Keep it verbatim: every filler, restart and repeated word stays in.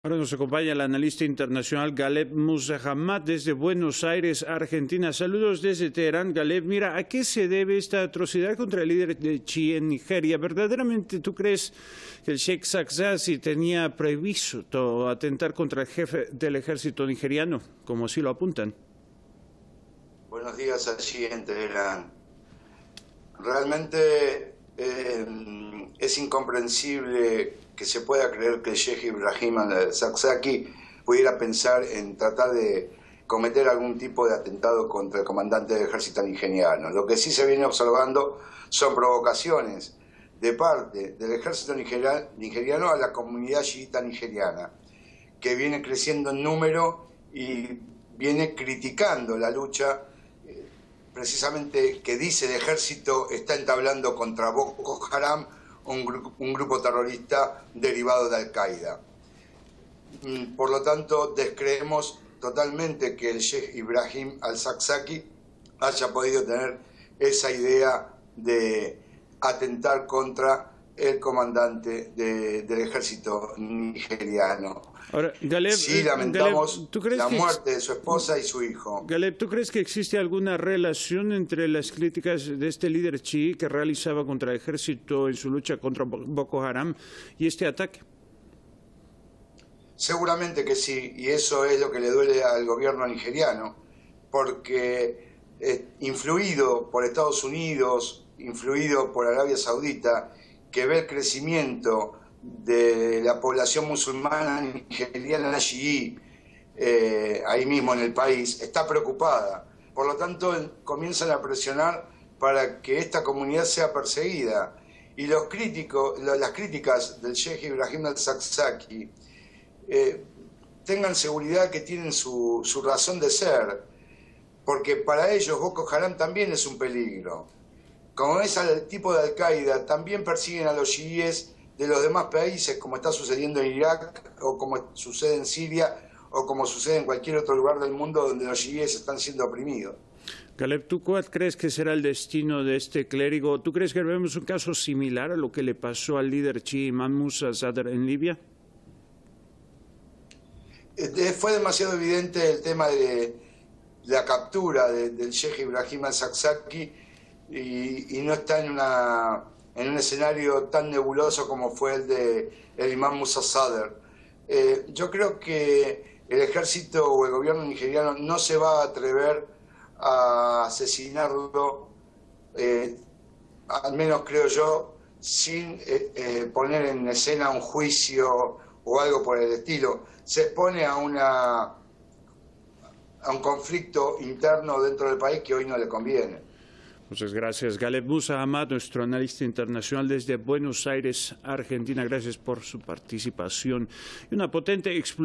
Ahora nos acompaña el analista internacional Galeb Musahamad desde Buenos Aires, Argentina. Saludos desde Teherán, Galeb. Mira, ¿a qué se debe esta atrocidad contra el líder de Chi en Nigeria? ¿Verdaderamente tú crees que el Sheikh Zakzaky tenía previsto atentar contra el jefe del ejército nigeriano, como así lo apuntan? Buenos días allí en Teherán. Realmente eh, es incomprensible que se pueda creer que el Sheikh Ibrahim al-Zakzaky pudiera pensar en tratar de cometer algún tipo de atentado contra el comandante del ejército nigeriano. Lo que sí se viene observando son provocaciones de parte del ejército nigeriano a la comunidad chiita nigeriana, que viene creciendo en número y viene criticando la lucha eh, precisamente que dice el ejército está entablando contra Boko Haram, Un, gru un grupo terrorista derivado de Al-Qaeda. Por lo tanto, descreemos totalmente que el Sheikh Ibrahim al-Zakzaky haya podido tener esa idea de atentar contra el comandante de, del ejército nigeriano. Ahora, Galeb, sí lamentamos Galeb, ¿tú crees la que muerte de su esposa y su hijo. Galeb, ¿tú crees que existe alguna relación entre las críticas de este líder chií que realizaba contra el ejército en su lucha contra Boko Haram y este ataque? Seguramente que sí, y eso es lo que le duele al gobierno nigeriano, porque eh, influido por Estados Unidos, influido por Arabia Saudita, que ve el crecimiento de la población musulmana nigeriana chií eh, ahí mismo en el país, está preocupada. Por lo tanto, comienzan a presionar para que esta comunidad sea perseguida. Y los críticos, las críticas del Sheikh Ibrahim al-Zakzaky eh, tengan seguridad que tienen su, su razón de ser, porque para ellos Boko Haram también es un peligro. Como es el tipo de Al-Qaeda, también persiguen a los chiíes de los demás países, como está sucediendo en Irak, o como sucede en Siria, o como sucede en cualquier otro lugar del mundo donde los chiíes están siendo oprimidos. Galeb, ¿tú cuál crees que será el destino de este clérigo? ¿Tú crees que vemos un caso similar a lo que le pasó al líder chií Imam Musa Sadr en Libia? Eh, fue demasiado evidente el tema de la captura de, del Sheikh Ibrahim al-Zakzaky y, y no está en una... en un escenario tan nebuloso como fue el de el Imam Musa Sadr. Eh, yo creo que el ejército o el gobierno nigeriano no se va a atrever a asesinarlo, eh, al menos creo yo, sin eh, eh, poner en escena un juicio o algo por el estilo. Se expone a, una, a un conflicto interno dentro del país que hoy no le conviene. Muchas gracias, Galeb Musahamad, nuestro analista internacional desde Buenos Aires, Argentina. Gracias por su participación. Y una potente explosión.